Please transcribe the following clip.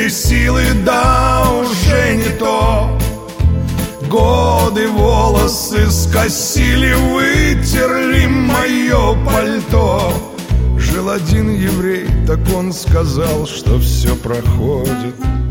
силы, да уже не то. Годы волосы скосили, вытерли мое пальто. Жил один еврей, так он сказал, что все проходит.